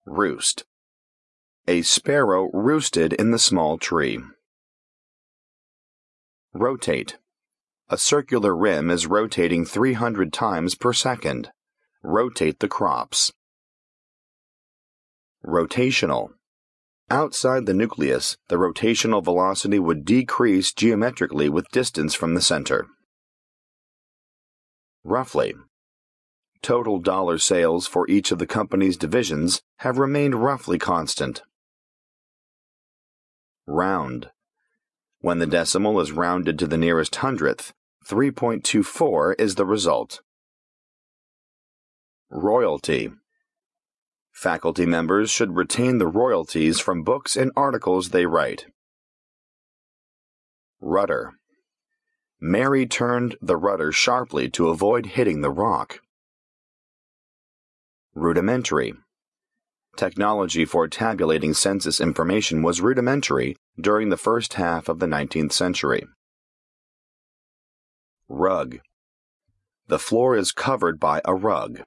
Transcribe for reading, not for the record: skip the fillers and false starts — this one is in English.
Roost. A sparrow roosted in the small tree. Rotate. A circular rim is rotating 300 times per second. Rotate the crops. Rotational. Outside the nucleus, the rotational velocity would decrease geometrically with distance from the center. Roughly. Total dollar sales for each of the company's divisions have remained roughly constant. Round. When the decimal is rounded to the nearest hundredth, 3.24 is the result. Royalty. Faculty members should retain the royalties from books and articles they write. Rudder. Mary turned the rudder sharply to avoid hitting the rock. Rudimentary. Technology for tabulating census information was rudimentary during the first half of the 19th century. Rug. The floor is covered by a rug.